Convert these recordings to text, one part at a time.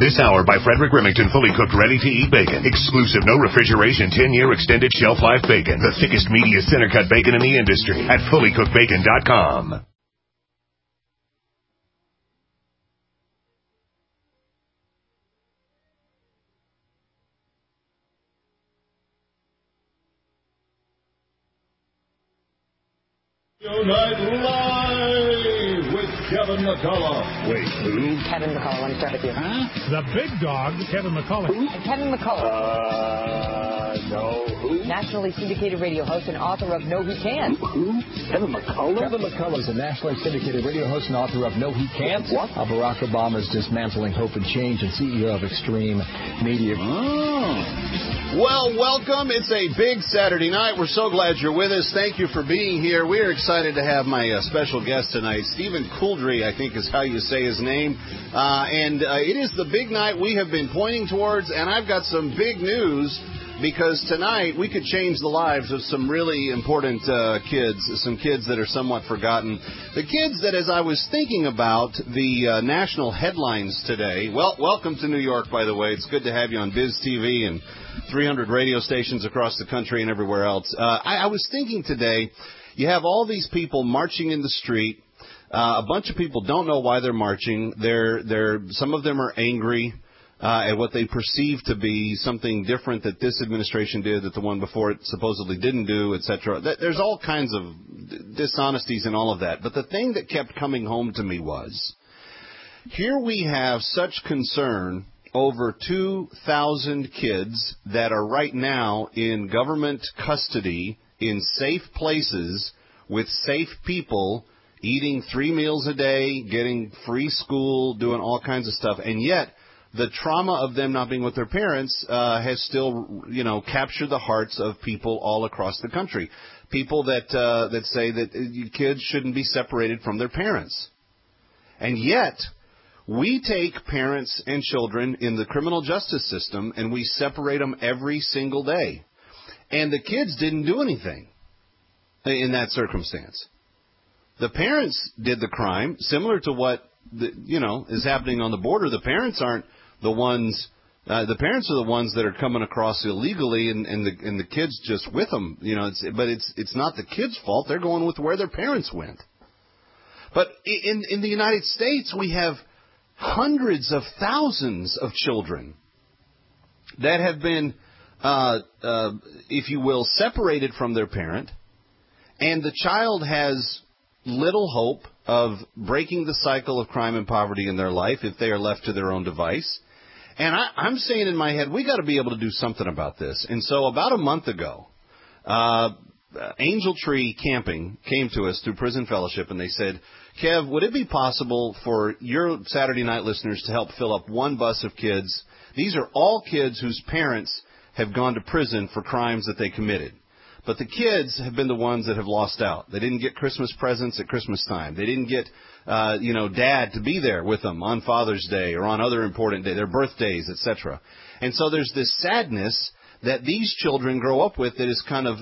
This hour by Frederick Remington, fully cooked, ready-to-eat bacon. Exclusive, no refrigeration, 10-year extended shelf life bacon. The thickest, meatiest center-cut bacon in the industry at fullycookedbacon.com. Night Live with Kevin McCullough. Wait, who? Kevin McCullough, let me start with you. Huh? The big dog, Kevin McCullough. Who? Kevin McCullough. No, who? Nationally syndicated radio host and author of No He Can't. Who? Kevin McCullough? Kevin McCullough is a nationally syndicated radio host and author of No He Can't. What? Barack Obama's Dismantling Hope and Change and CEO of Extreme Media. Oh. Well, welcome. It's a big Saturday night. We're so glad you're with us. Thank you for being here. We're excited to have my special guest tonight, Stephen Couldry, I think is how you say his name. It is the big night we have been pointing towards, and I've got some big news because tonight we could change the lives of some really important kids, some kids that are somewhat forgotten. The kids that, as I was thinking about the national headlines today, welcome to New York, by the way. It's good to have you on Biz TV and 300 radio stations across the country and everywhere else. I was thinking today, you have all these people marching in the street. A bunch of people don't know why they're marching. Some of them are angry at what they perceive to be something different that this administration did that the one before it supposedly didn't do, etc. There's all kinds of dishonesties in all of that. But the thing that kept coming home to me was, here we have such concern over 2,000 kids that are right now in government custody in safe places with safe people, eating 3 meals a day, getting free school, doing all kinds of stuff, and yet the trauma of them not being with their parents has still, captured the hearts of people all across the country. People that say that kids shouldn't be separated from their parents. And yet, we take parents and children in the criminal justice system and we separate them every single day. And the kids didn't do anything in that circumstance. The parents did the crime, similar to what is happening on the border. The parents aren't the ones. The parents are the ones that are coming across illegally, and the kids just with them. But it's not the kids' fault. They're going with where their parents went. But in the United States, we have hundreds of thousands of children that have been, if you will, separated from their parent, and the child has little hope of breaking the cycle of crime and poverty in their life if they are left to their own device. And I'm saying in my head, we got to be able to do something about this. And so about a month ago, Angel Tree Camping came to us through Prison Fellowship, and they said, Kev, would it be possible for your Saturday night listeners to help fill up one bus of kids? These are all kids whose parents have gone to prison for crimes that they committed. But the kids have been the ones that have lost out. They didn't get Christmas presents at Christmas time. They didn't get, Dad to be there with them on Father's Day or on other important days, their birthdays, etc. And so there's this sadness that these children grow up with that is kind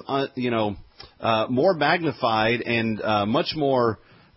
of, more magnified and much more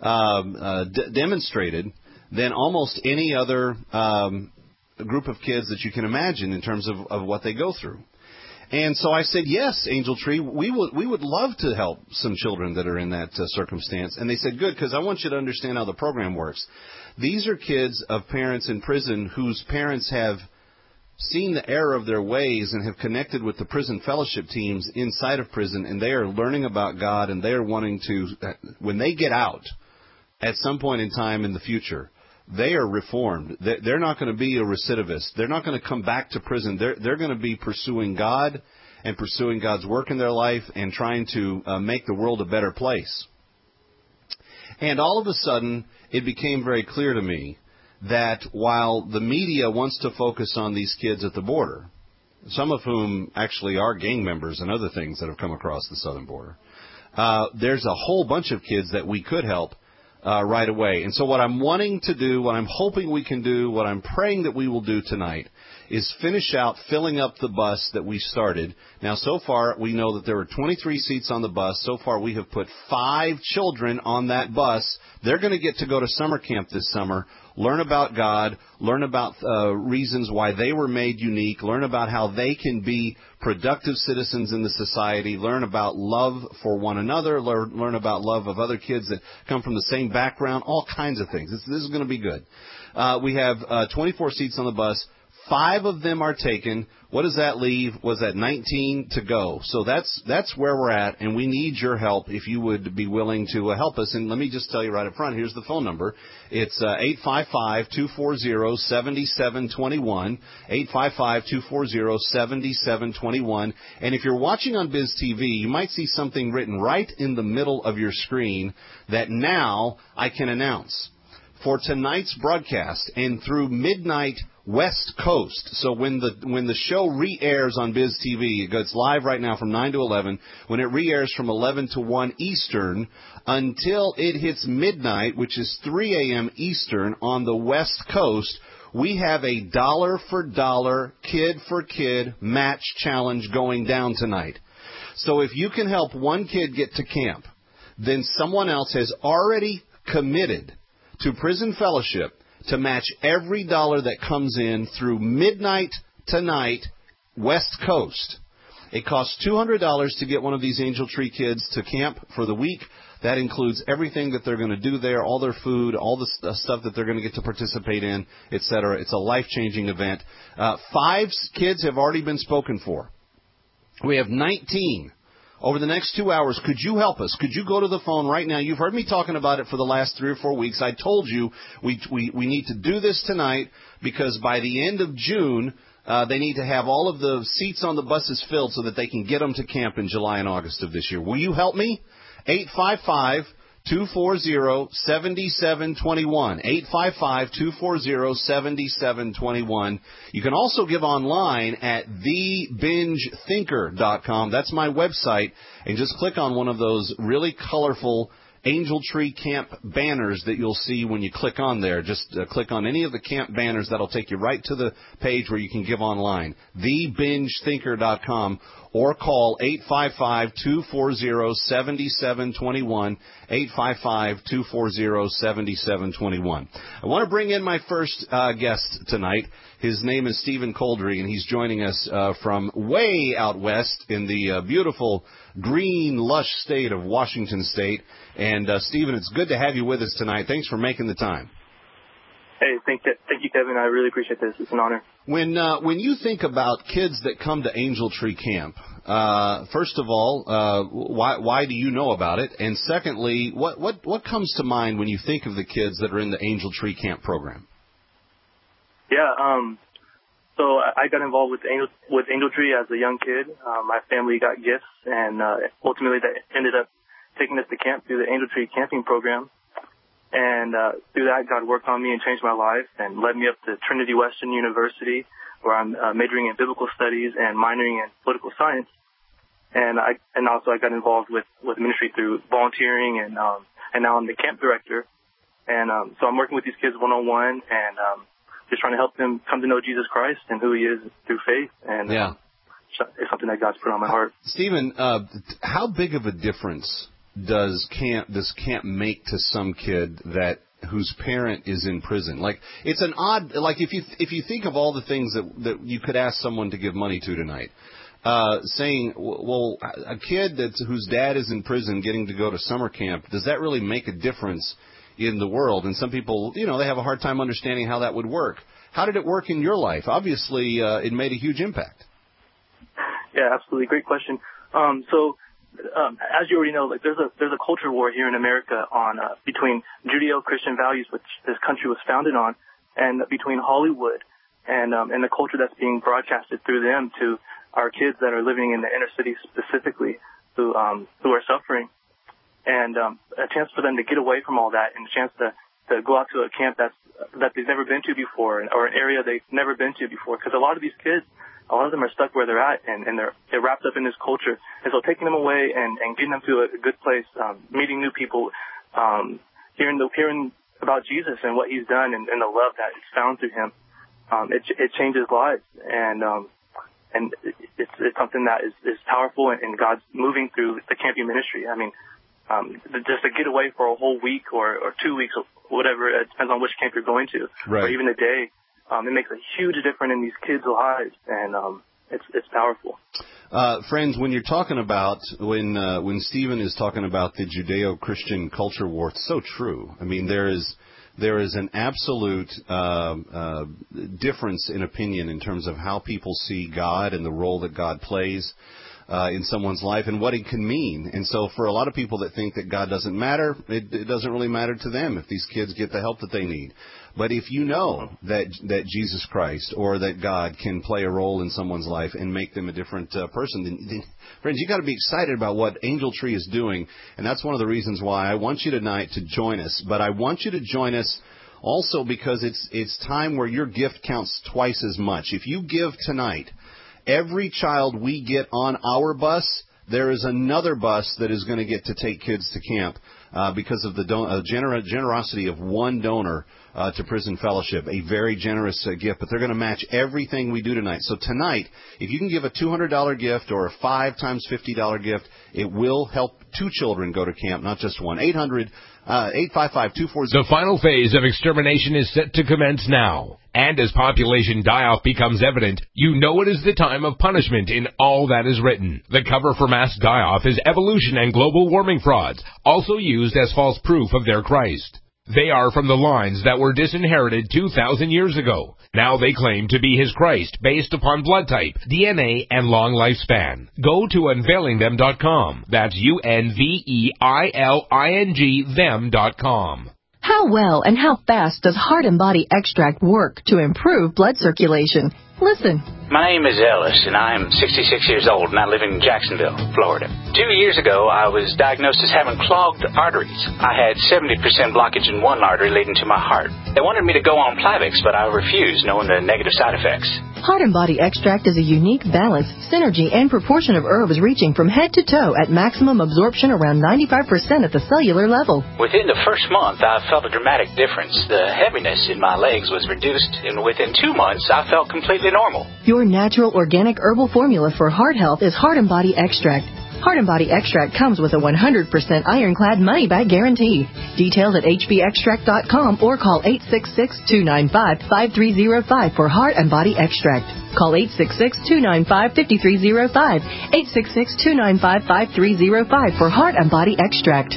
demonstrated than almost any other group of kids that you can imagine in terms of what they go through. And so I said, yes, Angel Tree, we would love to help some children that are in that circumstance. And they said, good, because I want you to understand how the program works. These are kids of parents in prison whose parents have seen the error of their ways and have connected with the prison fellowship teams inside of prison, and they are learning about God, and they are wanting to, when they get out at some point in time in the future, they are reformed. They're not going to be a recidivist. They're not going to come back to prison. They're going to be pursuing God and pursuing God's work in their life and trying to make the world a better place. And all of a sudden, it became very clear to me that while the media wants to focus on these kids at the border, some of whom actually are gang members and other things that have come across the southern border, there's a whole bunch of kids that we could help right away. And so what I'm wanting to do, what I'm hoping we can do, what I'm praying that we will do tonight is finish out filling up the bus that we started. Now, so far, we know that there were 23 seats on the bus. So far, we have put 5 children on that bus. They're going to get to go to summer camp this summer. learn about God, learn about reasons why they were made unique, learn about how they can be productive citizens in the society, learn about love for one another, learn about love of other kids that come from the same background, all kinds of things. This is going to be good. We have 24 seats on the bus. 5 of them are taken. What does that leave? Was that 19 to go? So that's where we're at, and we need your help if you would be willing to help us. And let me just tell you right up front, here's the phone number. It's 855-240-7721, 855-240-7721. And if you're watching on Biz TV, you might see something written right in the middle of your screen that now I can announce. For tonight's broadcast and through midnight West Coast, so when the show re-airs on Biz TV, it's live right now from 9 to 11, when it re-airs from 11 to 1 Eastern until it hits midnight, which is 3 a.m. Eastern on the West Coast, we have a dollar-for-dollar, kid-for-kid match challenge going down tonight. So if you can help one kid get to camp, then someone else has already committed to Prison Fellowship to match every dollar that comes in through midnight tonight, West Coast. It costs $200 to get one of these Angel Tree kids to camp for the week. That includes everything that they're going to do there, all their food, all the stuff that they're going to get to participate in, etc. It's a life-changing event. 5 kids have already been spoken for. We have 19. Over the next 2 hours, could you help us? Could you go to the phone right now? You've heard me talking about it for the last 3 or 4 weeks. I told you we need to do this tonight because by the end of June, they need to have all of the seats on the buses filled so that they can get them to camp in July and August of this year. Will you help me? 855-240-7721. 855-240-7721. You can also give online at thebingethinker.com. That's my website. And just click on one of those really colorful Angel Tree Camp banners that you'll see when you click on there. Just click on any of the camp banners. That'll take you right to the page where you can give online. thebingethinker.com. Or call 855-240-7721, 855-240-7721. I want to bring in my first guest tonight. His name is Stephen Coldry, and he's joining us from way out west in the beautiful, green, lush state of Washington State. And, Stephen, it's good to have you with us tonight. Thanks for making the time. Hey, thank you, Kevin. I really appreciate this. It's an honor. When you think about kids that come to Angel Tree Camp, first of all, why do you know about it? And secondly, what comes to mind when you think of the kids that are in the Angel Tree Camp program? Yeah, so I got involved with Angel Tree as a young kid. My family got gifts, and ultimately that ended up taking us to camp through the Angel Tree camping program. And through that, God worked on me and changed my life and led me up to Trinity Western University, where I'm majoring in biblical studies and minoring in political science. And also I got involved with ministry through volunteering, and now I'm the camp director. And so I'm working with these kids one-on-one and just trying to help them come to know Jesus Christ and who He is through faith. And it's something that God's put on my heart. Stephen, how big of a difference does camp make to some kid whose parent is in prison? Like, it's an odd, like if you think of all the things that you could ask someone to give money to tonight, saying, well, a kid whose dad is in prison getting to go to summer camp, does that really make a difference in the world? And some people, they have a hard time understanding how that would work. How did it work in your life? Obviously, it made a huge impact. Yeah, absolutely. Great question. As you already know, there's a culture war here in America on between Judeo-Christian values, which this country was founded on, and between Hollywood and the culture that's being broadcasted through them to our kids that are living in the inner city specifically, who are suffering, and a chance for them to get away from all that, and a chance to go out to a camp that they've never been to before, or an area they've never been to before, because a lot of these kids, a lot of them are stuck where they're at, and they're wrapped up in this culture. And so taking them away and getting them to a good place, meeting new people, hearing about Jesus and what He's done and the love that is found through Him, it changes lives. And it's something that is powerful, and God's moving through the camping ministry. I mean, just to get away for a whole week or 2 weeks, whatever. It depends on which camp you're going to, right. or even the day. It makes a huge difference in these kids' lives, and it's powerful. Friends, when you're talking about, when Stephen is talking about the Judeo-Christian culture war, it's so true. I mean, there is an absolute difference in opinion in terms of how people see God and the role that God plays in someone's life and what it can mean. And so for a lot of people that think that God doesn't matter, it doesn't really matter to them if these kids get the help that they need. But if you know that Jesus Christ or that God can play a role in someone's life and make them a different person, then friends, you got to be excited about what Angel Tree is doing. And that's one of the reasons why I want you tonight to join us. But I want you to join us also because it's time where your gift counts twice as much. If you give tonight, every child we get on our bus, there is another bus that is going to get to take kids to camp because of the generosity of one donor to Prison Fellowship, a very generous gift. But they're going to match everything we do tonight. So tonight, if you can give a $200 gift or a 5 times $50 gift, it will help 2 children go to camp, not just one. 855-240. The final phase of extermination is set to commence now. And as population die-off becomes evident, you know it is the time of punishment in all that is written. The cover for mass die-off is evolution and global warming frauds, also used as false proof of their Christ. They are from the lines that were disinherited 2,000 years ago. Now they claim to be his Christ based upon blood type, DNA, and long lifespan. Go to unveilingthem.com. That's UNVEILING them.com. How well and how fast does Heart and Body Extract work to improve blood circulation? Listen. My name is Ellis, and I'm 66 years old, and I live in Jacksonville, Florida. 2 years ago, I was diagnosed as having clogged arteries. I had 70% blockage in one artery leading to my heart. They wanted me to go on Plavix, but I refused, knowing the negative side effects. Heart and Body Extract is a unique balance, synergy, and proportion of herbs reaching from head to toe at maximum absorption around 95% at the cellular level. Within the first month, I felt a dramatic difference. The heaviness in my legs was reduced, and within 2 months, I felt completely normal. Your natural organic herbal formula for heart health is Heart and Body Extract. Heart and Body Extract comes with a 100% ironclad money-back guarantee. Details at hbextract.com or call 866-295-5305 for Heart and Body Extract. Call 866-295-5305, 866-295-5305 for Heart and Body Extract.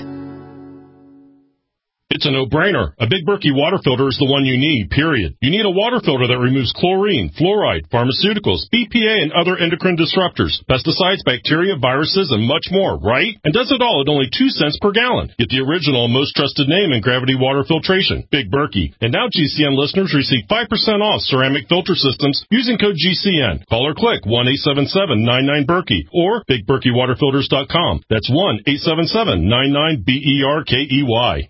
It's a no-brainer. A Big Berkey water filter is the one you need, period. You need a water filter that removes chlorine, fluoride, pharmaceuticals, BPA, and other endocrine disruptors, pesticides, bacteria, viruses, and much more, right? And does it all at only 2 cents per gallon. Get the original, most trusted name in gravity water filtration, Big Berkey. And now GCN listeners receive 5% off ceramic filter systems using code GCN. Call or click 1-877-99-BERKEY or BigBerkeyWaterFilters.com. That's 1-877-99-BERKEY.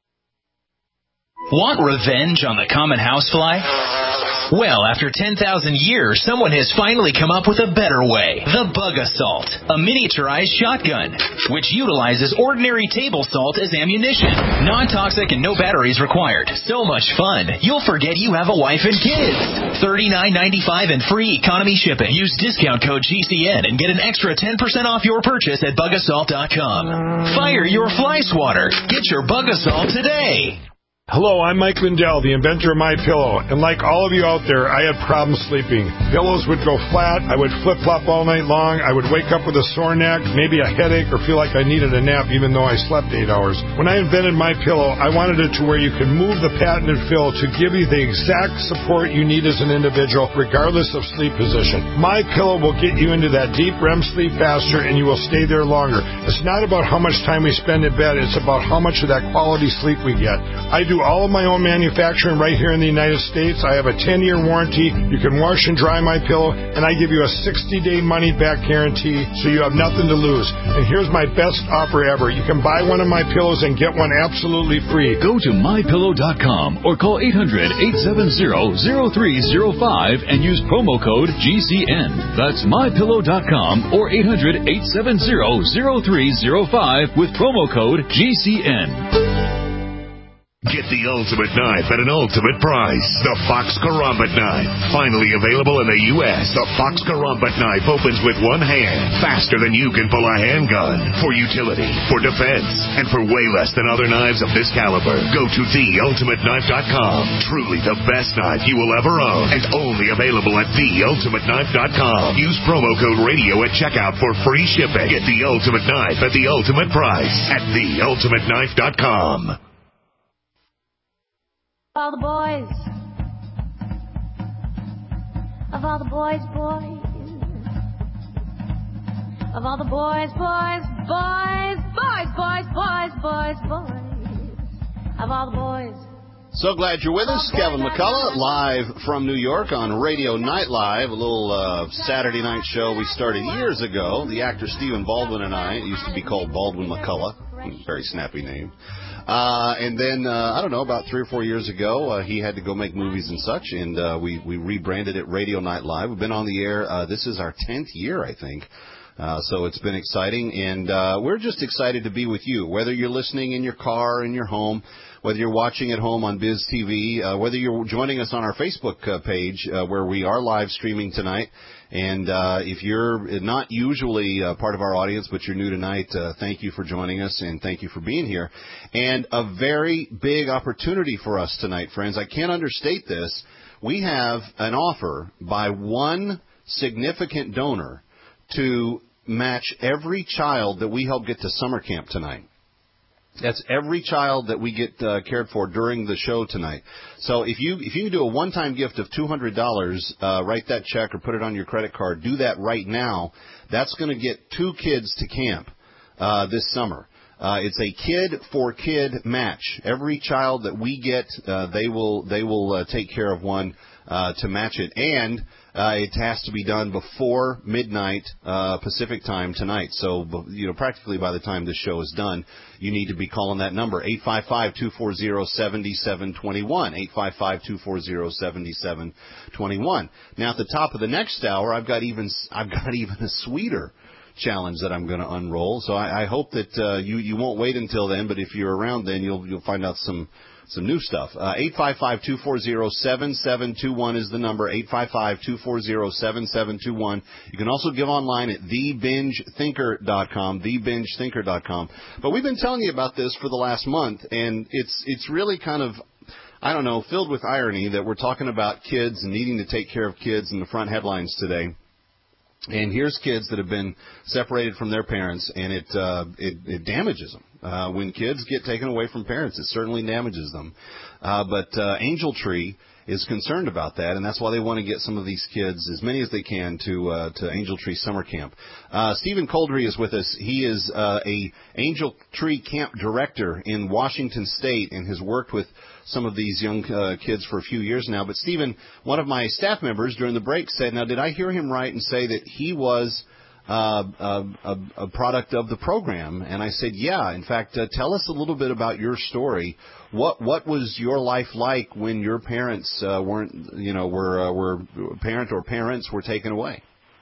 Want revenge on the common housefly? Well, after 10,000 years, someone has finally come up with a better way. The Bug Assault, a miniaturized shotgun, which utilizes ordinary table salt as ammunition. Non-toxic and no batteries required. So much fun, you'll forget you have a wife and kids. $39.95 and free economy shipping. Use discount code GCN and get an extra 10% off your purchase at bugassault.com. Fire your fly swatter. Get your Bug Assault today. Hello, I'm Mike Lindell, the inventor of MyPillow, and like all of you out there, I had problems sleeping. Pillows would go flat, I would flip-flop all night long, I would wake up with a sore neck, maybe a headache, or feel like I needed a nap even though I slept 8 hours. When I invented MyPillow, I wanted it to where you could move the patented fill to give you the exact support you need as an individual, regardless of sleep position. MyPillow will get you into that deep REM sleep faster, and you will stay there longer. It's not about how much time we spend in bed, it's about how much of that quality sleep we get. I do all of my own manufacturing right here in the United States. I have a 10-year warranty. You can wash and dry my pillow, and I give you a 60-day money-back guarantee, so you have nothing to lose. And here's my best offer ever. You can buy one of my pillows and get one absolutely free. Go to mypillow.com or call 800-870-0305 and use promo code GCN. That's mypillow.com or 800-870-0305 with promo code GCN. Get the ultimate knife at an ultimate price. The Fox Karambit knife. Finally available in the U.S. The Fox Karambit knife opens with one hand, faster than you can pull a handgun. For utility, for defense, and for way less than other knives of this caliber. Go to theultimateknife.com. Truly the best knife you will ever own. And only available at theultimateknife.com. Use promo code radio at checkout for free shipping. Get the ultimate knife at the ultimate price at theultimateknife.com. All the boys, of all the boys, of all the boys, of all the boys. So glad you're with us. Kevin McCullough, live from New York on Radio Night Live, a little Saturday night show we started years ago. The actor Stephen Baldwin and I, it used to be called Baldwin McCullough, very snappy name. And then, I don't know, about 3 or 4 years ago, he had to go make movies and such, and we rebranded it Radio Night Live. We've been on the air. This is our 10th year, I think. So it's been exciting, and we're just excited to be with you, whether you're listening in your car, in your home, whether you're watching at home on Biz TV, whether you're joining us on our Facebook page where we are live streaming tonight. And if you're not usually part of our audience, but you're new tonight, thank you for joining us and thank you for being here. And a very big opportunity for us tonight, friends. I can't understate this. We have an offer by one significant donor to match every child that we help get to summer camp tonight. That's every child that we get cared for during the show tonight. So if you can do a one-time gift of $200, write that check or put it on your credit card, do that right now. That's going to get 2 kids to camp this summer. It's a kid-for-kid match. Every child that we get, they will take care of one to match it. And it has to be done before midnight Pacific time tonight. So, practically by the time this show is done, you need to be calling that number, 855-240-7721, 855-240-7721. Now, at the top of the next hour, I've got even a sweeter challenge that I'm going to unroll. So I hope that you won't wait until then, but if you're around then, you'll find out some new stuff. 855-240-7721 is the number, 855-240-7721. You can also give online at thebingethinker.com, thebingethinker.com. But we've been telling you about this for the last month, and it's really kind of, I don't know, filled with irony that we're talking about kids and needing to take care of kids in the front headlines today. And here's kids that have been separated from their parents, and it damages them. When kids get taken away from parents, it certainly damages them. But Angel Tree is concerned about that, and that's why they want to get some of these kids, as many as they can, to Angel Tree Summer Camp. Stephen Coldry is with us. He is a Angel Tree Camp director in Washington State and has worked with some of these young kids for a few years now. But Stephen, one of my staff members during the break said, now did I hear him right and say that he was a product of the program? And I said, yeah. In fact, tell us a little bit about your story. What was your life like when your parents were parents were taken away?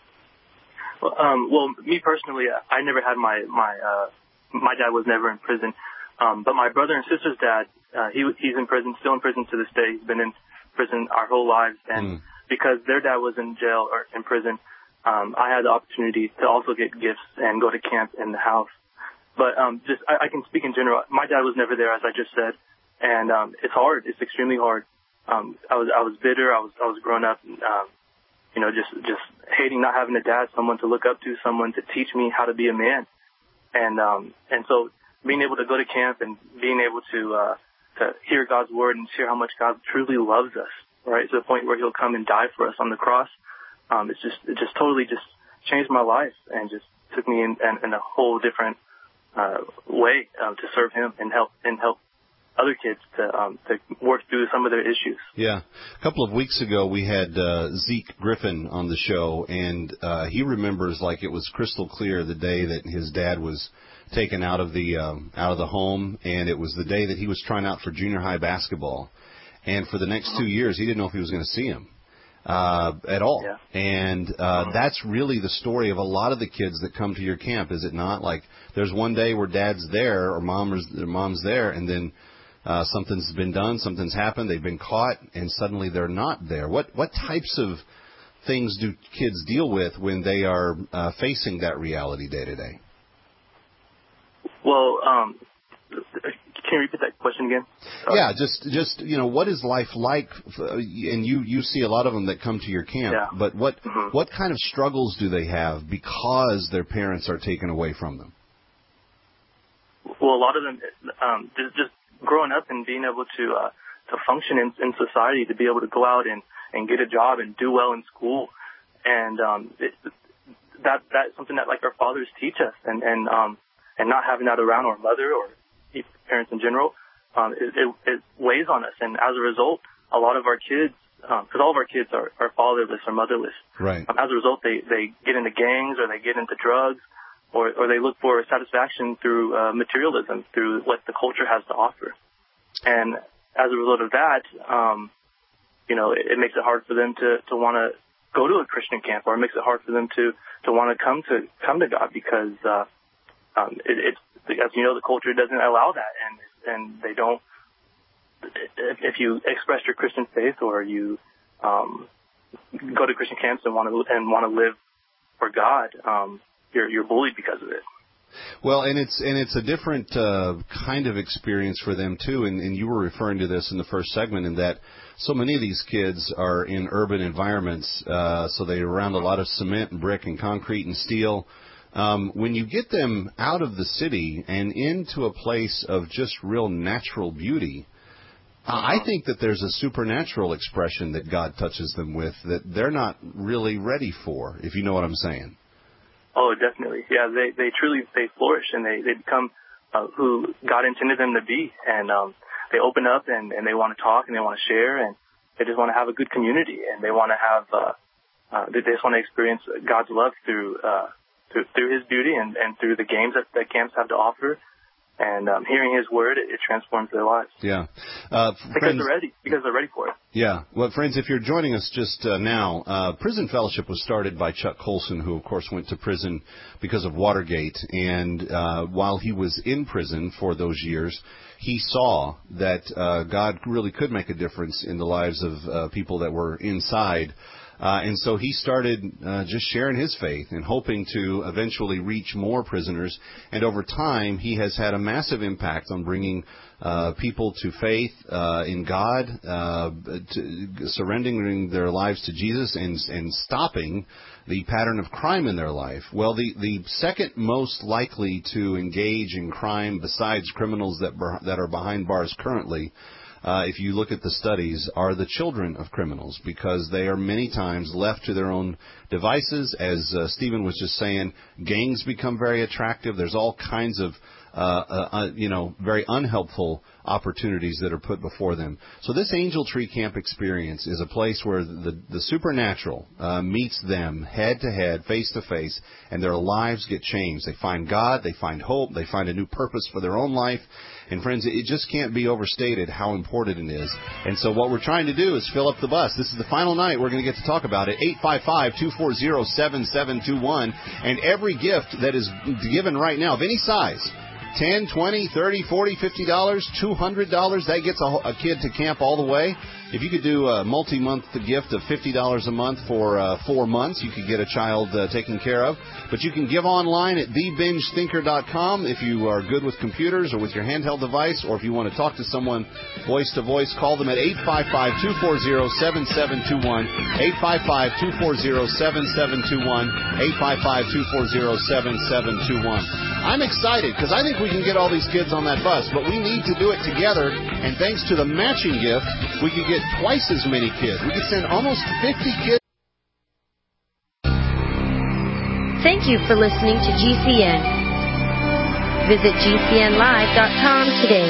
Well, me personally, I never had my dad was never in prison. But my brother and sister's dad, he's in prison, still in prison to this day. He's been in prison our whole lives. And because their dad was in jail or in prison, I had the opportunity to also get gifts and go to camp in the house. But I can speak in general. My dad was never there, as I just said, and it's hard. It's extremely hard. I was bitter. I was grown up, just hating not having a dad, someone to look up to, someone to teach me how to be a man, and so being able to go to camp and being able to hear God's word and hear how much God truly loves us, right, to the point where He'll come and die for us on the cross. It just totally just changed my life and just took me in a whole different way to serve Him and help other kids to work through some of their issues. Yeah. A couple of weeks ago, we had Zeke Griffin on the show, and he remembers like it was crystal clear the day that his dad was taken out of the home, and it was the day that he was trying out for junior high basketball. And for the next 2 years, he didn't know if he was going to see him at all. Yeah. And that's really the story of a lot of the kids that come to your camp, is it not? Like, there's one day where dad's there or mom's there, and then Something's been done, something's happened, they've been caught, and suddenly they're not there. What types of things do kids deal with when they are facing that reality day to day? Well, can you repeat that question again? Yeah, just what is life like? And you see a lot of them that come to your camp. Yeah. But what kind of struggles do they have because their parents are taken away from them? Well, a lot of them just growing up and being able to function in society, to be able to go out and get a job and do well in school, and that's something that like our fathers teach us, and not having that around our mother or parents in general, it weighs on us. And as a result, a lot of our kids, because all of our kids are fatherless or motherless, right? As a result, they get into gangs or they get into drugs, or they look for satisfaction through materialism, through what the culture has to offer. And as a result of that, it makes it hard for them to want to go to a Christian camp, or it makes it hard for them to want to come to God, because it's, as you know, the culture doesn't allow that, and they don't. If you express your Christian faith, or you go to Christian camps and want to live for God, you're bullied because of it. Well, and it's a different kind of experience for them too. And you were referring to this in the first segment, in that so many of these kids are in urban environments, so they're around a lot of cement and brick and concrete and steel. When you get them out of the city and into a place of just real natural beauty, I think that there's a supernatural expression that God touches them with that they're not really ready for, if you know what I'm saying. Oh, definitely. Yeah, they truly flourish, and they become who God intended them to be. And they open up, and they want to talk, and they want to share, and they just want to have a good community, and they want to have they just want to experience God's love through His beauty and through the games that camps have to offer. And hearing His word, it transforms their lives. Yeah, because they're ready for it. Yeah. Well, friends, if you're joining us just now, Prison Fellowship was started by Chuck Colson, who, of course, went to prison because of Watergate. And while he was in prison for those years, he saw that God really could make a difference in the lives of people that were inside. And so he started just sharing his faith and hoping to eventually reach more prisoners. And over time, he has had a massive impact on bringing people to faith in God, surrendering their lives to Jesus, and stopping the pattern of crime in their life. Well, the second most likely to engage in crime besides criminals that are behind bars currently, if you look at the studies, are the children of criminals, because they are many times left to their own devices. As Stephen was just saying, gangs become very attractive. There's all kinds of very unhelpful opportunities that are put before them. So this Angel Tree Camp experience is a place where the supernatural meets them head to head, face to face, and their lives get changed. They find God, they find hope, they find a new purpose for their own life. And friends, it just can't be overstated how important it is. And so what we're trying to do is fill up the bus. This is the final night we're going to get to talk about it. 855-240-7721. And every gift that is given right now of any size, $10, $20, $30, $40, $50, $200, that gets a kid to camp all the way. If you could do a multi-month gift of $50 a month for 4 months, you could get a child taken care of. But you can give online at thebingethinker.com if you are good with computers or with your handheld device, or if you want to talk to someone voice-to-voice, call them at 855-240-7721, 855-240-7721, 855-240-7721. I'm excited because I think we can get all these kids on that bus, but we need to do it together, and thanks to the matching gift, we could get twice as many kids. We could send almost 50 kids. Thank you for listening to GCN. Visit GCNlive.com today.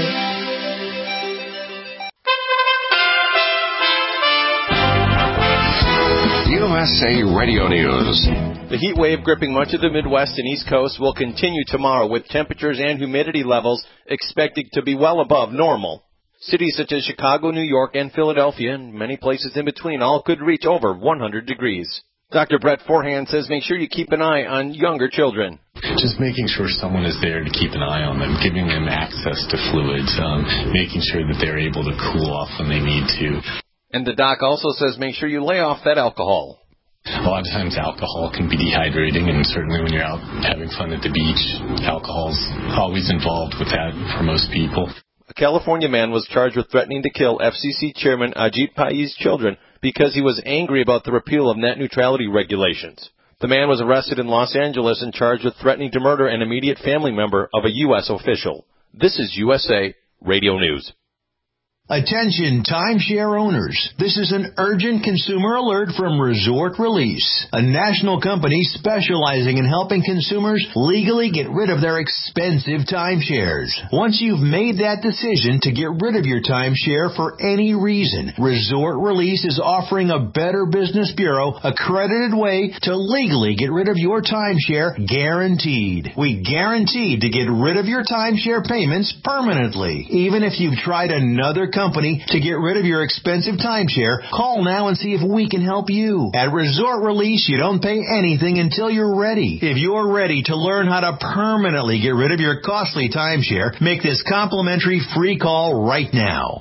USA Radio News. The heat wave gripping much of the Midwest and East Coast will continue tomorrow, with temperatures and humidity levels expected to be well above normal. Cities such as Chicago, New York, and Philadelphia, and many places in between, all could reach over 100 degrees. Dr. Brett Forehand says make sure you keep an eye on younger children. Just making sure someone is there to keep an eye on them, giving them access to fluids, making sure that they're able to cool off when they need to. And the doc also says make sure you lay off that alcohol. A lot of times alcohol can be dehydrating, and certainly when you're out having fun at the beach, alcohol's always involved with that for most people. A California man was charged with threatening to kill FCC Chairman Ajit Pai's children because he was angry about the repeal of net neutrality regulations. The man was arrested in Los Angeles and charged with threatening to murder an immediate family member of a U.S. official. This is USA Radio News. Attention timeshare owners. This is an urgent consumer alert from Resort Release, a national company specializing in helping consumers legally get rid of their expensive timeshares. Once you've made that decision to get rid of your timeshare for any reason, Resort Release is offering a Better Business Bureau accredited way to legally get rid of your timeshare guaranteed. We guarantee to get rid of your timeshare payments permanently. Even if you've tried another company to get rid of your expensive timeshare, call now and see if we can help you. At Resort Release, you don't pay anything until you're ready. If you're ready to learn how to permanently get rid of your costly timeshare, make this complimentary free call right now.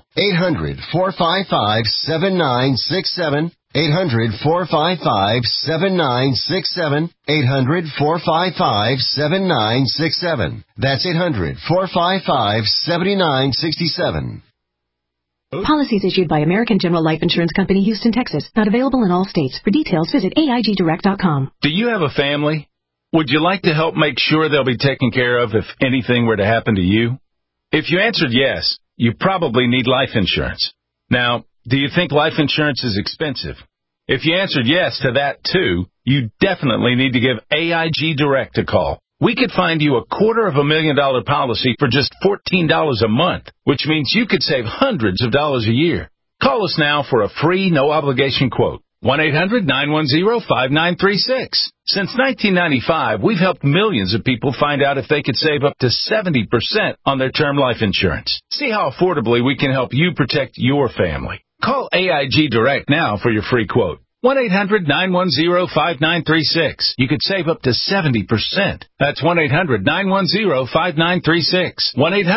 800-455-7967. 800-455-7967. 800-455-7967. That's 800-455-7967. Policies issued by American General Life Insurance Company, Houston, Texas. Not available in all states. For details, visit AIGdirect.com. Do you have a family? Would you like to help make sure they'll be taken care of if anything were to happen to you? If you answered yes, you probably need life insurance. Now, do you think life insurance is expensive? If you answered yes to that, too, you definitely need to give AIG Direct a call. We could find you $250,000 policy for just $14 a month, which means you could save hundreds of dollars a year. Call us now for a free, no-obligation quote. 1-800-910-5936. Since 1995, we've helped millions of people find out if they could save up to 70% on their term life insurance. See how affordably we can help you protect your family. Call AIG Direct now for your free quote. 1-800-910-5936. You could save up to 70%. That's 1-800-910-5936.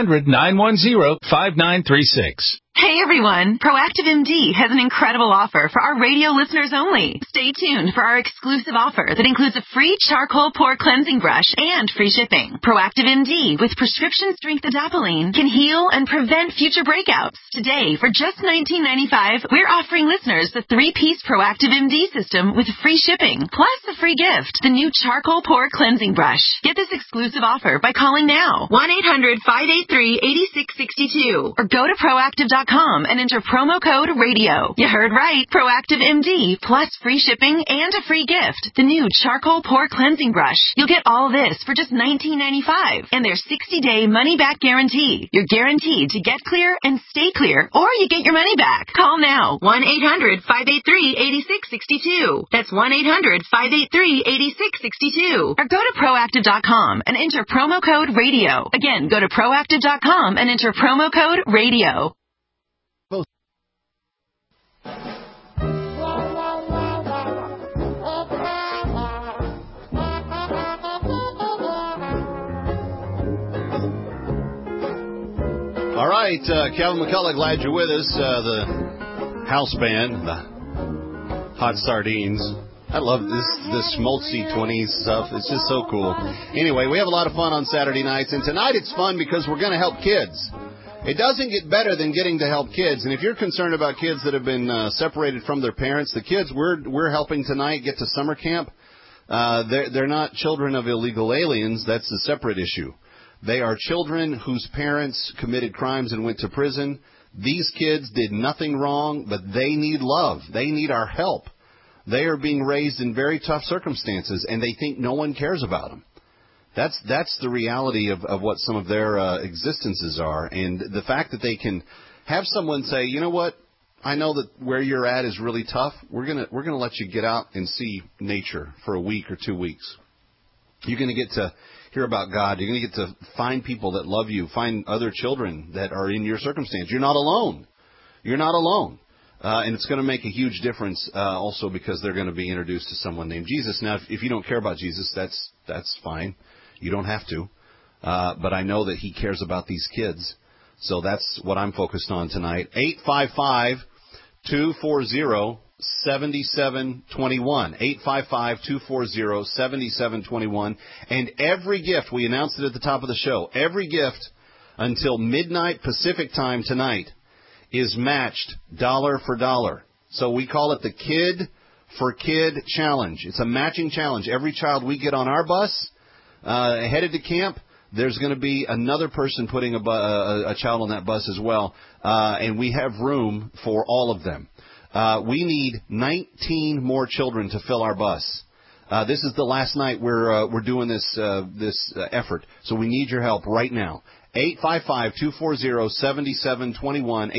1-800-910-5936. Hey everyone, Proactive MD has an incredible offer for our radio listeners only. Stay tuned for our exclusive offer that includes a free charcoal pore cleansing brush and free shipping. Proactive MD with prescription strength adapalene can heal and prevent future breakouts. Today, for just $19.95, we're offering listeners the 3-piece Proactive MD system with free shipping, plus a free gift, the new charcoal pore cleansing brush. Get this exclusive offer by calling now, 1-800-583-8662, or go to proactive.com and enter promo code RADIO. You heard right. Proactive MD plus free shipping and a free gift. The new charcoal pore cleansing brush. You'll get all this for just $19.95 and their 60-day money-back guarantee. You're guaranteed to get clear and stay clear, or you get your money back. Call now. 1-800-583-8662. That's 1-800-583-8662. Or go to proactive.com and enter promo code RADIO. Again, go to proactive.com and enter promo code RADIO. All right, Calvin McCullough, glad you're with us. The house band, the Hot Sardines. I love this schmaltzy 20s stuff. It's just so cool. Anyway, we have a lot of fun on Saturday nights, and tonight it's fun because we're going to help kids. It doesn't get better than getting to help kids. And if you're concerned about kids that have been separated from their parents, the kids we're helping tonight get to summer camp, they're not children of illegal aliens. That's a separate issue. They are children whose parents committed crimes and went to prison. These kids did nothing wrong, but they need love. They need our help. They are being raised in very tough circumstances, and they think no one cares about them. That's the reality of what some of their existences are. And the fact that they can have someone say, you know what, I know that where you're at is really tough. We're gonna let you get out and see nature for a week or 2 weeks. You're going to get to hear about God. You're going to get to find people that love you, find other children that are in your circumstance. You're not alone. You're not alone. And it's going to make a huge difference also because they're going to be introduced to someone named Jesus. Now, if you don't care about Jesus, that's fine. You don't have to. But I know that he cares about these kids. So that's what I'm focused on tonight. 855-240-7721. 855-240-7721. And every gift, we announced it at the top of the show, every gift until midnight Pacific time tonight is matched dollar for dollar. So we call it the Kid for Kid Challenge. It's a matching challenge. Every child we get on our bus headed to camp, there's going to be another person putting a child on that bus as well, and we have room for all of them. We need 19 more children to fill our bus. This is the last night we're doing this effort, so we need your help right now. 855-240-7721,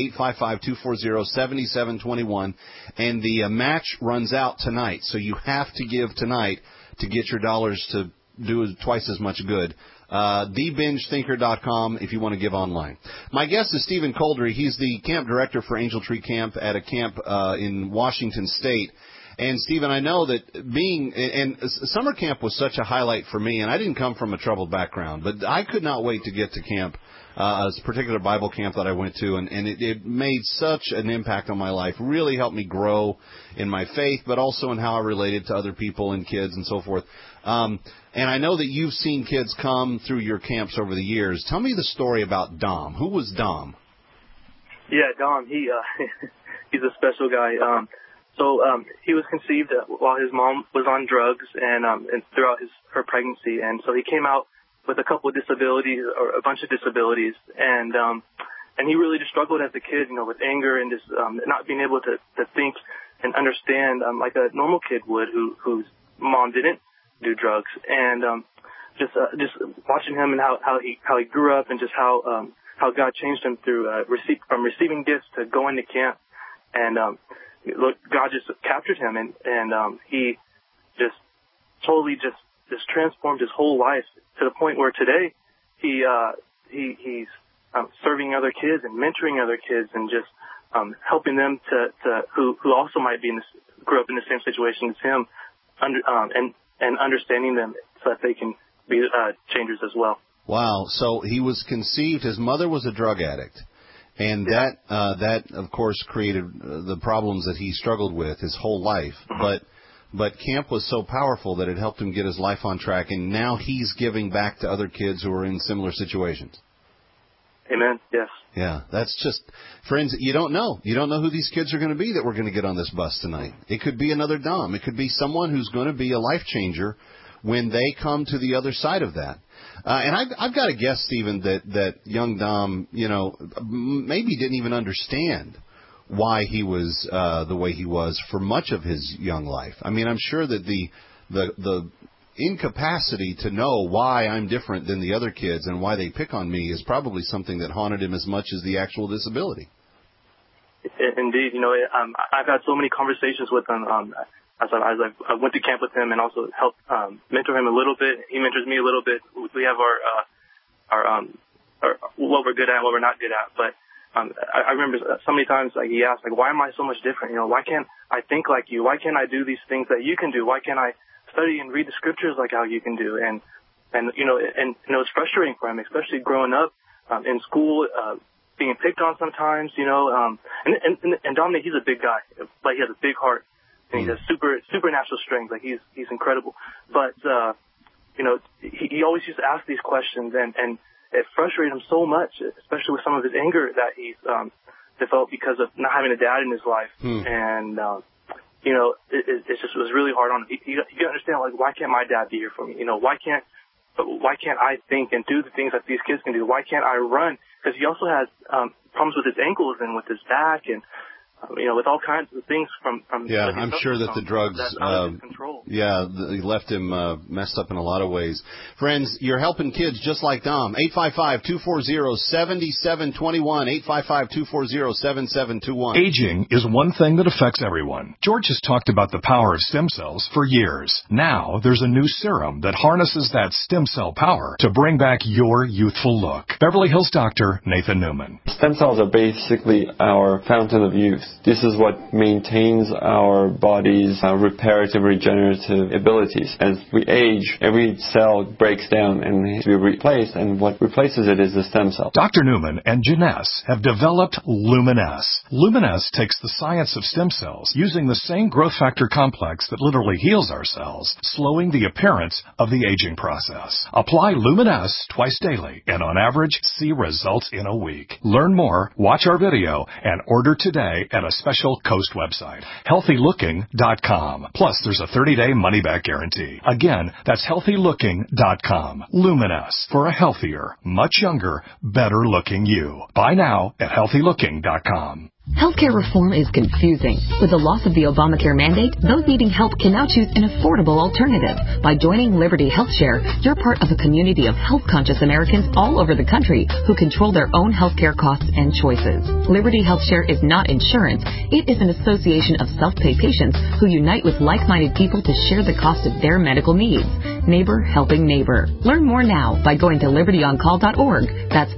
855-240-7721, and the match runs out tonight, so you have to give tonight to get your dollars to do twice as much good. TheBingeThinker.com if you want to give online. My guest is Stephen Coldry. He's the camp director for Angel Tree Camp at a camp in Washington State. And, Stephen, I know that summer camp was such a highlight for me, and I didn't come from a troubled background, but I could not wait to get to camp, a particular Bible camp that I went to, and it made such an impact on my life, really helped me grow in my faith, but also in how I related to other people and kids and so forth. And I know that you've seen kids come through your camps over the years. Tell me the story about Dom. Who was Dom? Yeah, Dom, he's a special guy. So he was conceived while his mom was on drugs and throughout her pregnancy, and so he came out with a couple of disabilities or a bunch of disabilities, and he really just struggled as a kid, with anger and just not being able to think and understand like a normal kid would whose mom didn't do drugs, and just watching him and how he grew up and just how God changed him through from receiving gifts to going to camp, and God just captured him, and he just totally just transformed his whole life to the point where today he's serving other kids and mentoring other kids and just helping them to who also might be grew up in the same situation as him, and understanding them so that they can be changers as well. Wow! So he was conceived. His mother was a drug addict. And that of course created the problems that he struggled with his whole life. But camp was so powerful that it helped him get his life on track, and now he's giving back to other kids who are in similar situations. Amen. Yes. Yeah, that's just, friends, you don't know. You don't know who these kids are going to be that we're going to get on this bus tonight. It could be another Dom. It could be someone who's going to be a life changer when they come to the other side of that. And I've got to guess, Stephen, that young Dom, maybe didn't even understand why he was the way he was for much of his young life. I mean, I'm sure that the incapacity to know why I'm different than the other kids and why they pick on me is probably something that haunted him as much as the actual disability. Indeed. I've had so many conversations with him. As I went to camp with him and also helped mentor him a little bit. He mentors me a little bit. We have our what we're good at and what we're not good at. But I remember so many times he asked, why am I so much different? Why can't I think like you? Why can't I do these things that you can do? Why can't I study and read the scriptures like how you can do? And it was frustrating for him, especially growing up in school, being picked on sometimes. And Dominic, he's a big guy, but he has a big heart. And he has supernatural strength. He's incredible. But, he always used to ask these questions, and it frustrated him so much, especially with some of his anger that he's developed because of not having a dad in his life. And, it just was really hard on him. You understand, why can't my dad be here for me? Why can't I think and do the things that these kids can do? Why can't I run? Because he also has problems with his ankles and with his back and, with all kinds of things from yeah, I'm sure that the drugs, they left him messed up in a lot of ways. Friends, you're helping kids just like Dom. 855-240-7721. 855-240-7721. Aging is one thing that affects everyone. George has talked about the power of stem cells for years. Now there's a new serum that harnesses that stem cell power to bring back your youthful look. Beverly Hills doctor Nathan Newman. Stem cells are basically our fountain of youth. This is what maintains our body's reparative, regenerative abilities. As we age, every cell breaks down and needs to be replaced, and what replaces it is the stem cell. Dr. Newman and Janess have developed Luminess. Luminess takes the science of stem cells using the same growth factor complex that literally heals our cells, slowing the appearance of the aging process. Apply Luminess twice daily and on average see results in a week. Learn more, watch our video, and order today at a special Coast website, healthylooking.com. Plus, there's a 30-day money-back guarantee. Again, that's healthylooking.com. Luminess, for a healthier, much younger, better-looking you. Buy now at healthylooking.com. Healthcare reform is confusing. With the loss of the Obamacare mandate, those needing help can now choose an affordable alternative. By joining Liberty HealthShare, you're part of a community of health-conscious Americans all over the country who control their own healthcare costs and choices. Liberty HealthShare is not insurance. It is an association of self-pay patients who unite with like-minded people to share the cost of their medical needs. Neighbor helping neighbor. Learn more now by going to libertyoncall.org. That's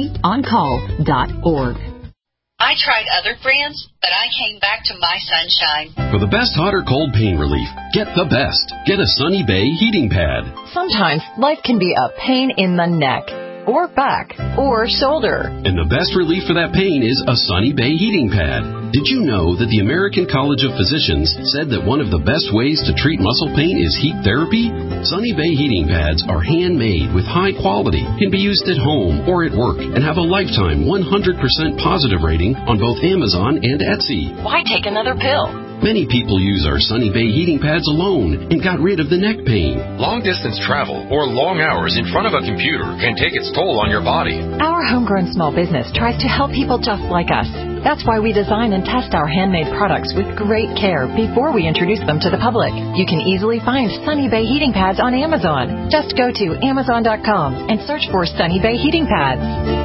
libertyoncall.org. I tried other brands, but I came back to My Sunshine. For the best hot or cold pain relief, get the best. Get a Sunny Bay heating pad. Sometimes life can be a pain in the neck, or back, or shoulder. And the best relief for that pain is a Sunny Bay heating pad. Did you know that the American College of Physicians said that one of the best ways to treat muscle pain is heat therapy? Sunny Bay heating pads are handmade with high quality, can be used at home or at work, and have a lifetime 100% positive rating on both Amazon and Etsy. Why take another pill? Many people use our Sunny Bay heating pads alone and got rid of the neck pain. Long-distance travel or long hours in front of a computer can take its toll on your body. Our homegrown small business tries to help people just like us. That's why we design and test our handmade products with great care before we introduce them to the public. You can easily find Sunny Bay heating pads on Amazon. Just go to Amazon.com and search for Sunny Bay heating pads.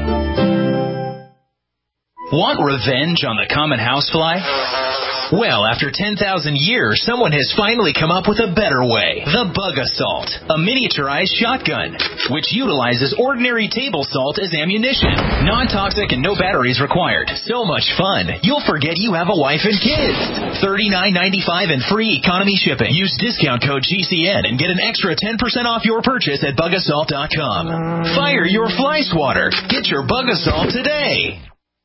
Want revenge on the common housefly? Well, after 10,000 years, someone has finally come up with a better way. The Bug Assault, a miniaturized shotgun, which utilizes ordinary table salt as ammunition. Non-toxic and no batteries required. So much fun, you'll forget you have a wife and kids. $39.95 and free economy shipping. Use discount code GCN and get an extra 10% off your purchase at bugassault.com. Fire your fly swatter. Get your Bug Assault today.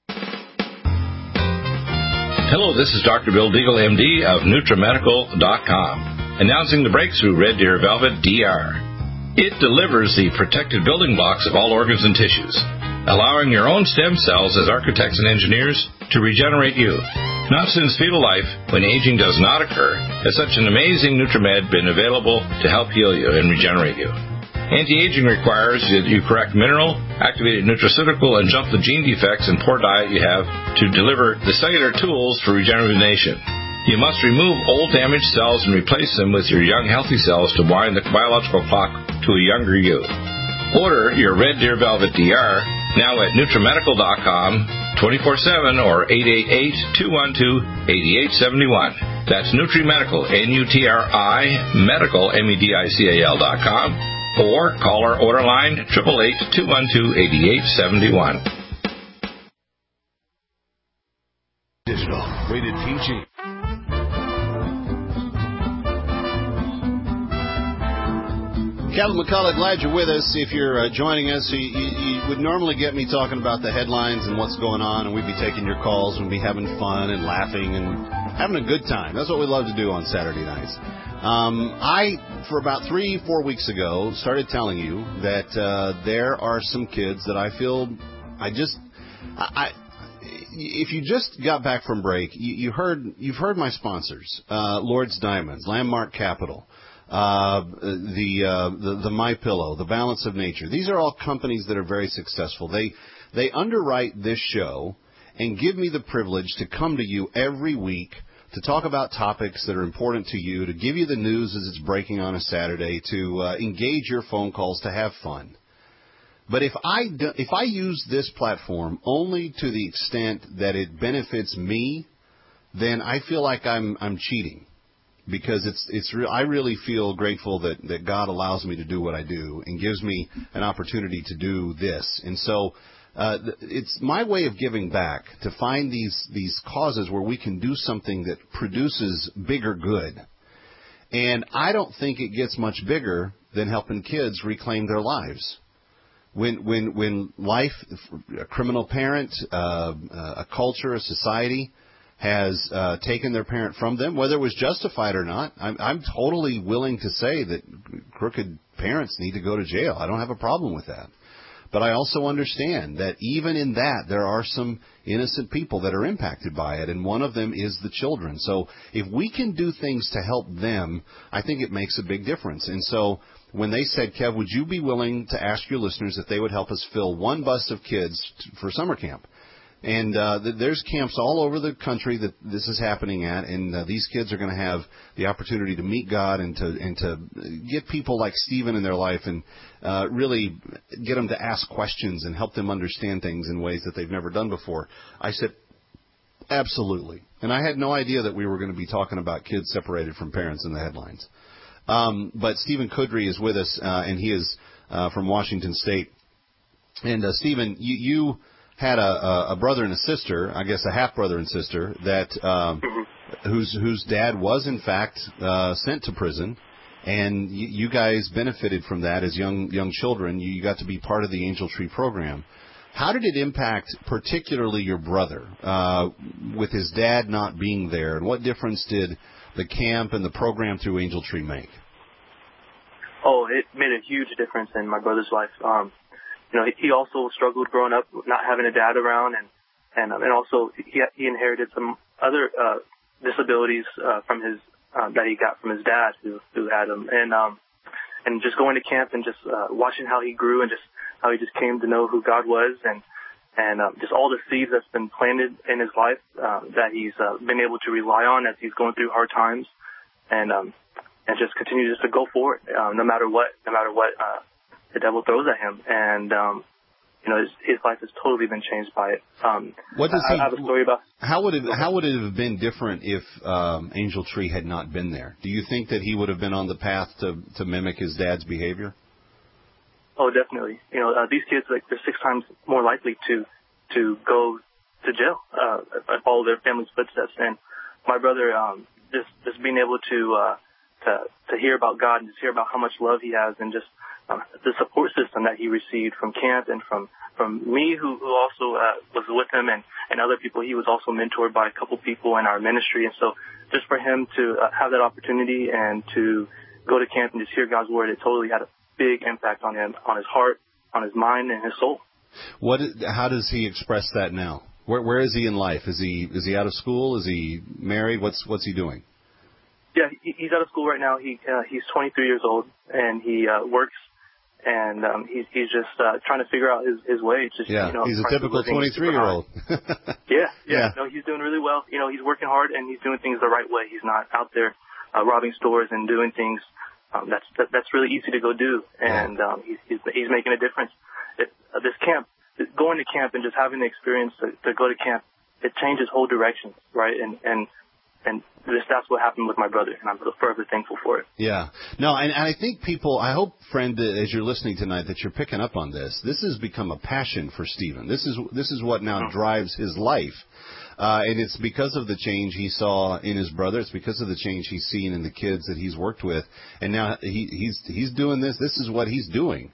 Hello, this is Dr. Bill Deagle, MD of NutriMedical.com, announcing the breakthrough Red Deer Velvet DR. It delivers the protected building blocks of all organs and tissues, allowing your own stem cells as architects and engineers to regenerate you. Not since fetal life, when aging does not occur, has such an amazing NutriMed been available to help heal you and regenerate you. Anti-aging requires that you correct mineral, activated nutraceutical, and jump the gene defects and poor diet you have to deliver the cellular tools for rejuvenation. You must remove old damaged cells and replace them with your young healthy cells to wind the biological clock to a younger you. Order your Red Deer Velvet DR now at NutriMedical.com 24/7 or 888-212-8871. That's NutriMedical, N-U-T-R-I, Medical, M-E-D-I-C-A-L.com. Or call our order line 888-212-8871. Digital, rated PG. Calvin McCullough, glad you're with us. If you're joining us, you would normally get me talking about the headlines and what's going on, and we'd be taking your calls and we'd be having fun and laughing and having a good time. That's what we love to do on Saturday nights. For about 3-4 weeks ago, started telling you that there are some kids that I feel if you just got back from break, you've heard my sponsors, Lord's Diamonds, Landmark Capital, the My Pillow, the Balance of Nature. These are all companies that are very successful. They underwrite this show and give me the privilege to come to you every week to talk about topics that are important to you, to give you the news as it's breaking on a Saturday, to engage your phone calls, to have fun. But if I use this platform only to the extent that it benefits me, then I feel like I'm cheating, because I really feel grateful that God allows me to do what I do and gives me an opportunity to do this. And so it's my way of giving back to find these causes where we can do something that produces bigger good. And I don't think it gets much bigger than helping kids reclaim their lives. When life, a criminal parent, a culture, a society has taken their parent from them, whether it was justified or not, I'm totally willing to say that crooked parents need to go to jail. I don't have a problem with that. But I also understand that even in that, there are some innocent people that are impacted by it, and one of them is the children. So if we can do things to help them, I think it makes a big difference. And so when they said, Kev, would you be willing to ask your listeners if they would help us fill one bus of kids for summer camp? And there's camps all over the country that this is happening at, and these kids are going to have the opportunity to meet God and to get people like Stephen in their life and really get them to ask questions and help them understand things in ways that they've never done before. I said, absolutely. And I had no idea that we were going to be talking about kids separated from parents in the headlines. But Stephen Kudry is with us, and he is from Washington State. And Stephen, you had a brother and a sister, I guess a half-brother and sister, that whose dad was, in fact, sent to prison, and you guys benefited from that as young children. You got to be part of the Angel Tree program. How did it impact particularly your brother with his dad not being there, and what difference did the camp and the program through Angel Tree make? Oh, it made a huge difference in my brother's life. He also struggled growing up, not having a dad around, and also he inherited some other disabilities from his that he got from his dad who had him, and just going to camp and just watching how he grew and just how he just came to know who God was, and just all the seeds that's been planted in his life that he's been able to rely on as he's going through hard times, and just continue just to go for it no matter what the devil throws at him, and his life has totally been changed by it. I have a story about how would it have been different if Angel Tree had not been there? Do you think that he would have been on the path to mimic his dad's behavior? Oh, definitely. These kids, they're 6 times more likely to go to jail, follow their family's footsteps. And my brother, just being able to hear about God and just hear about how much love he has, and just the support system that he received from camp and from me, who also was with him, and other people. He was also mentored by a couple people in our ministry. And so just for him to have that opportunity and to go to camp and just hear God's word, it totally had a big impact on him, on his heart, on his mind, and his soul. How does he express that now? Where is he in life? Is he out of school? Is he married? What's he doing? Yeah, he's out of school right now. He's 23 years old, and he works. And he's just trying to figure out his way. Just, he's a typical 23-year-old. Yeah. No, he's doing really well. He's working hard, and he's doing things the right way. He's not out there robbing stores and doing things that's really easy to go do. And he's making a difference. This camp, going to camp and just having the experience to go to camp, it changes whole directions, right? And that's what happened with my brother, and I'm forever thankful for it. Yeah. No, and I think people, I hope, friend, as you're listening tonight, that you're picking up on this. This has become a passion for Stephen. This is what now drives his life. And it's because of the change he saw in his brother. It's because of the change he's seen in the kids that he's worked with. And now he's doing this. This is what he's doing.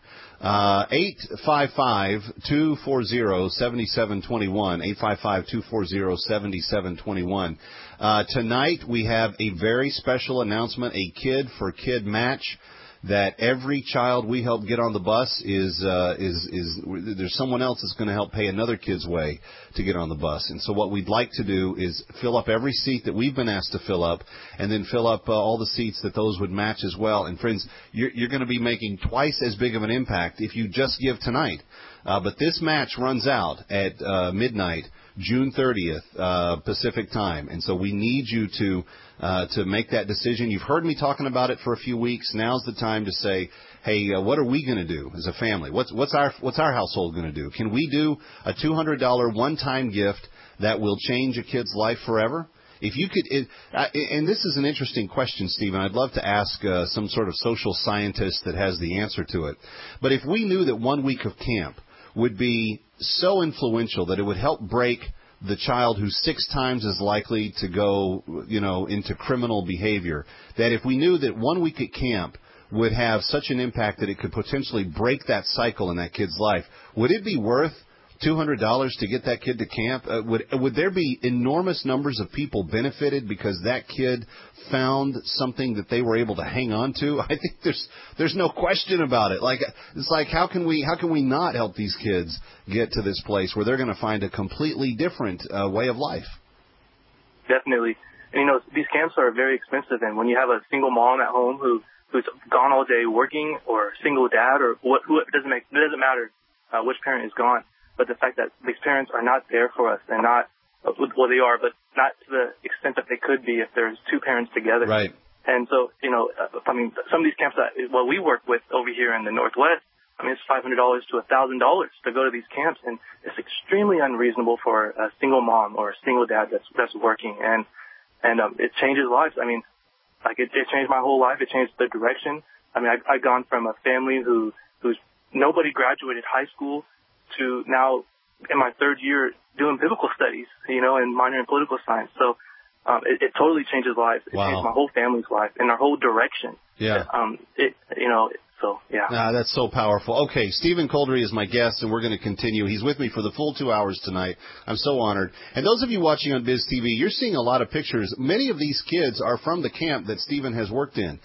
855-240-7721. 855-240-7721. Tonight we have a very special announcement, a Kid for Kid match. That every child we help get on the bus is there's someone else that's going to help pay another kid's way to get on the bus. And so what we'd like to do is fill up every seat that we've been asked to fill up, and then fill up all the seats that those would match as well. And friends, you're going to be making twice as big of an impact if you just give tonight. But this match runs out at midnight, June 30th, Pacific time. And so we need you to make that decision. You've heard me talking about it for a few weeks. Now's the time to say, hey, what are we going to do as a family? What's our household going to do? Can we do a $200 one-time gift that will change a kid's life forever? If you could, and this is an interesting question, Stephen. I'd love to ask some sort of social scientist that has the answer to it. But if we knew that 1 week of camp would be so influential that it would help break the child who's 6 times as likely to go, into criminal behavior, that if we knew that 1 week at camp would have such an impact that it could potentially break that cycle in that kid's life, would it be worth $200 to get that kid to camp? Would there be enormous numbers of people benefited because that kid found something that they were able to hang on to? I think there's no question about it. It's like how can we not help these kids get to this place where they're going to find a completely different way of life? Definitely. And these camps are very expensive, and when you have a single mom at home who's gone all day working, or a single dad, or it doesn't matter which parent is gone. But the fact that these parents are not there for us, and not, well, they are, but not to the extent that they could be if there's 2 parents together. Right. And so, some of these camps that we work with over here in the Northwest, it's $500 to $1,000 to go to these camps, and it's extremely unreasonable for a single mom or a single dad that's working, and it changes lives. It changed my whole life. It changed the direction. I've gone from a family who's nobody graduated high school to now in my 3rd year doing biblical studies, and minor in political science. So it totally changes lives. It changed my whole family's life and our whole direction. Yeah. So, yeah. That's so powerful. Okay, Stephen Coldry is my guest, and we're going to continue. He's with me for the full 2 hours tonight. I'm so honored. And those of you watching on Biz TV, you're seeing a lot of pictures. Many of these kids are from the camp that Stephen has worked in.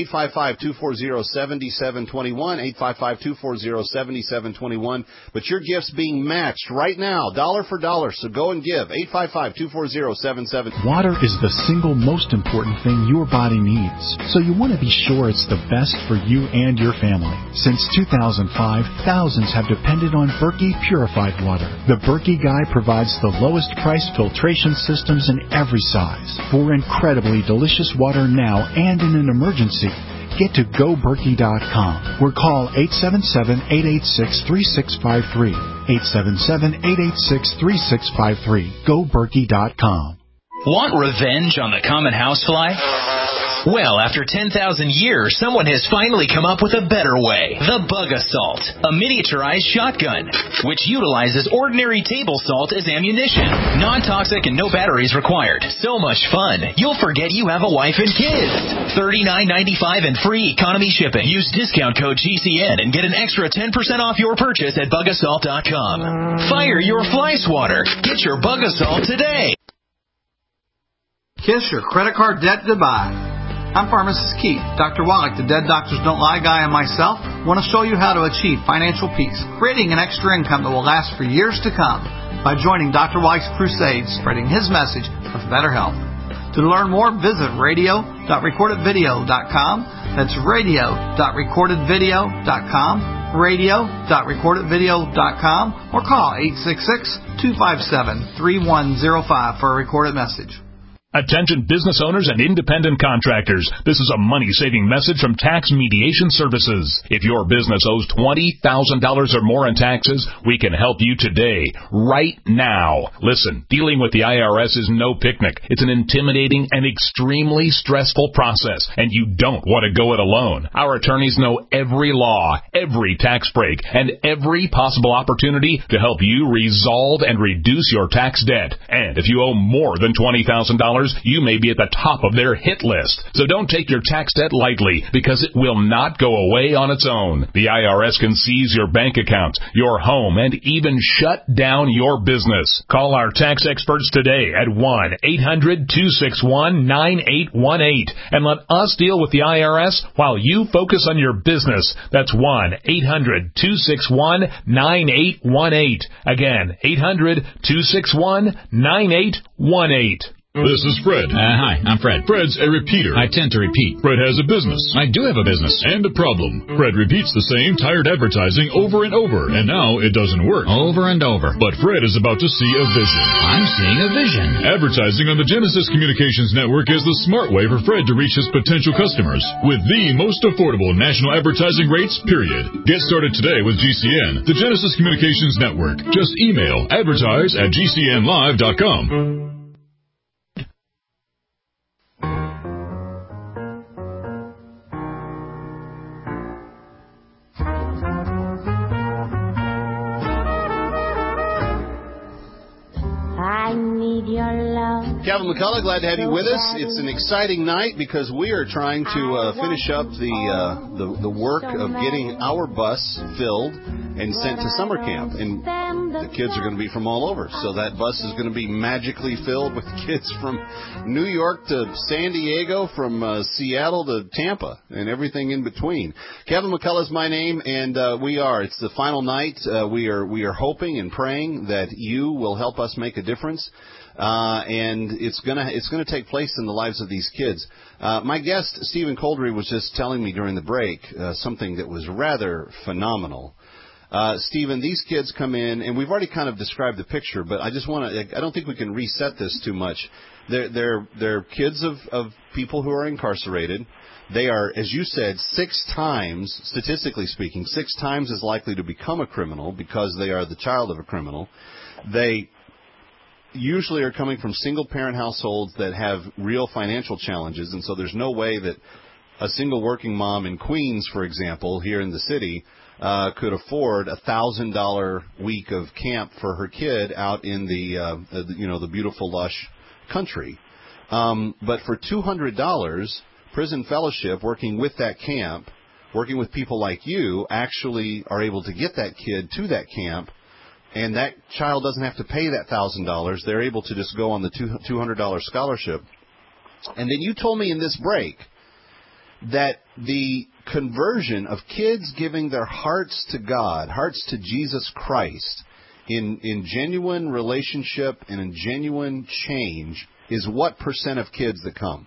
855-240-7721, 855-240-7721. But your gift's being matched right now, dollar for dollar, so go and give. 855-240-7721. Water is the single most important thing your body needs, so you want to be sure it's the best for you and your family. Since 2005, thousands have depended on Berkey purified water. The Berkey Guy provides the lowest price filtration systems in every size. For incredibly delicious water now and in an emergency, get to GoBerkey.com or call 877-886-3653. 877-886-3653. GoBerkey.com. Want revenge on the common housefly? Well, after 10,000 years, someone has finally come up with a better way. The Bug Assault, a miniaturized shotgun, which utilizes ordinary table salt as ammunition. Non-toxic and no batteries required. So much fun, you'll forget you have a wife and kids. $39.95 and free economy shipping. Use discount code GCN and get an extra 10% off your purchase at bugassault.com. Fire your fly swatter. Get your Bug Assault today. Kiss your credit card debt goodbye. I'm Pharmacist Keith. Dr. Wallach, the Dead Doctors Don't Lie guy, and myself want to show you how to achieve financial peace, creating an extra income that will last for years to come by joining Dr. Wallach's crusade, spreading his message of better health. To learn more, visit radio.recordedvideo.com. That's radio.recordedvideo.com, radio.recordedvideo.com, or call 866-257-3105 for a recorded message. Attention business owners and independent contractors. This is a money-saving message from Tax Mediation Services. If your business owes $20,000 or more in taxes, we can help you today, right now. Listen, dealing with the IRS is no picnic. It's an intimidating and extremely stressful process, and you don't want to go it alone. Our attorneys know every law, every tax break, and every possible opportunity to help you resolve and reduce your tax debt. And if you owe more than $20,000, you may be at the top of their hit list. So don't take your tax debt lightly, because it will not go away on its own. The IRS can seize your bank account, your home, and even shut down your business. Call our tax experts today at 1-800-261-9818 and let us deal with the IRS while you focus on your business. That's 1-800-261-9818. Again, 800-261-9818. This is Fred. Hi, I'm Fred. Fred's a repeater. I tend to repeat. Fred has a business. I do have a business. And a problem. Fred repeats the same tired advertising over and over, and now it doesn't work. Over and over. But Fred is about to see a vision. I'm seeing a vision. Advertising on the Genesis Communications Network is the smart way for Fred to reach his potential customers with the most affordable national advertising rates, period. Get started today with GCN, the Genesis Communications Network. Just email advertise@gcnlive.com. Kevin McCullough, glad to have you with us. It's an exciting night because we are trying to finish up the work of getting our bus filled and sent to summer camp. And the kids are going to be from all over, so that bus is going to be magically filled with kids from New York to San Diego, from Seattle to Tampa, and everything in between. Kevin McCullough is my name, and it's the final night. We are hoping and praying that you will help us make a difference. And it's gonna take place in the lives of these kids. My guest, Stephen Couldry, was just telling me during the break something that was rather phenomenal. Stephen, these kids come in, and we've already kind of described the picture, but I don't think we can reset this too much. They're kids of people who are incarcerated. They are, as you said, 6 times, statistically speaking, 6 times as likely to become a criminal because they are the child of a criminal. They usually are coming from single-parent households that have real financial challenges, and so there's no way that a single working mom in Queens, for example, here in the city, could afford $1,000 week of camp for her kid out in the beautiful, lush country. But for $200, Prison Fellowship, working with that camp, working with people like you, actually are able to get that kid to that camp. And that child doesn't have to pay that $1,000. They're able to just go on the $200 scholarship. And then you told me in this break that the conversion of kids giving their hearts to God, hearts to Jesus Christ, in genuine relationship and in genuine change is what percent of kids that come?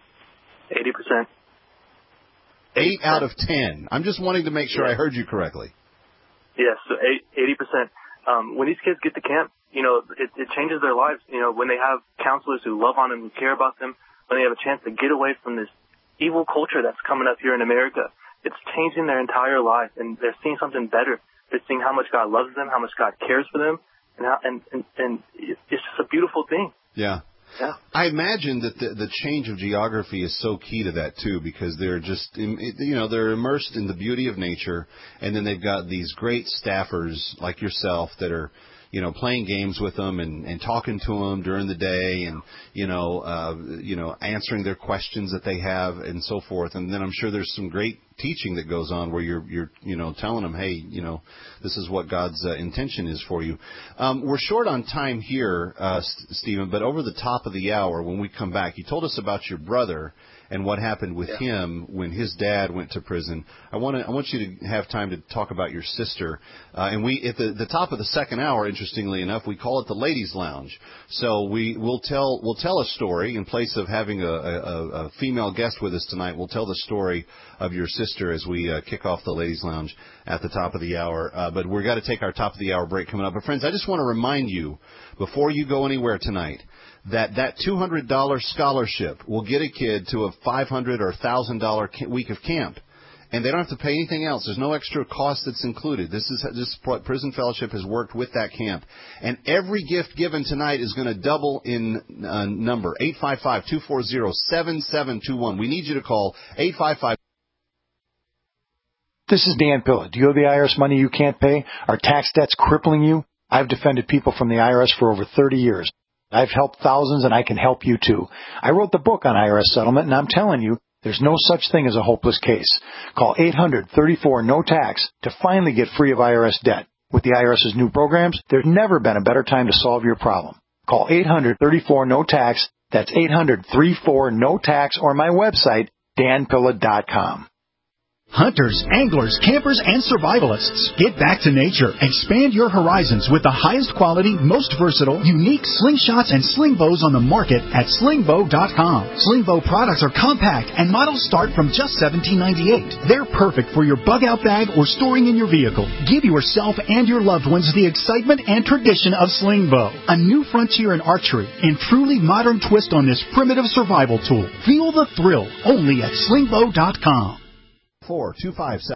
80%. 8 out of 10. I'm just wanting to make sure I heard you correctly. Yes, so 80%. When these kids get to camp, it changes their lives. When they have counselors who love on them, who care about them, when they have a chance to get away from this evil culture that's coming up here in America, it's changing their entire life, and they're seeing something better. They're seeing how much God loves them, how much God cares for them, and it's just a beautiful thing. Yeah. Yeah. I imagine that the change of geography is so key to that, too, because they're just, they're immersed in the beauty of nature, and then they've got these great staffers like yourself that are, playing games with them and talking to them during the day and, answering their questions that they have and so forth. And then I'm sure there's some great teaching that goes on where you're telling them, hey, this is what God's intention is for you. We're short on time here, Stephen, but over the top of the hour when we come back, you told us about your brother and what happened with him when his dad went to prison. I want you to have time to talk about your sister. And we at the top of the second hour, interestingly enough, we call it the Ladies Lounge. So we'll tell a story in place of having a female guest with us tonight. We'll tell the story of your sister as we kick off the Ladies Lounge at the top of the hour. But we've got to take our top of the hour break coming up. But friends, I just want to remind you before you go anywhere tonight that $200 scholarship will get a kid to a $500 or $1,000 week of camp. And they don't have to pay anything else. There's no extra cost that's included. This Prison Fellowship has worked with that camp. And every gift given tonight is going to double in number, 855-240-7721. We need you to call 855. This is Dan Pilla. Do you have the IRS money you can't pay? Are tax debts crippling you? I've defended people from the IRS for over 30 years. I've helped thousands, and I can help you, too. I wrote the book on IRS settlement, and I'm telling you, there's no such thing as a hopeless case. Call 800-34-NO-TAX to finally get free of IRS debt. With the IRS's new programs, there's never been a better time to solve your problem. Call 800-34-NO-TAX. That's 800-34-NO-TAX, or my website, danpilla.com. Hunters, anglers, campers, and survivalists. Get back to nature. Expand your horizons with the highest quality, most versatile, unique slingshots and sling bows on the market at slingbow.com. Slingbow products are compact and models start from just $17.98. They're perfect for your bug-out bag or storing in your vehicle. Give yourself and your loved ones the excitement and tradition of Slingbow, a new frontier in archery and truly modern twist on this primitive survival tool. Feel the thrill only at slingbow.com. 425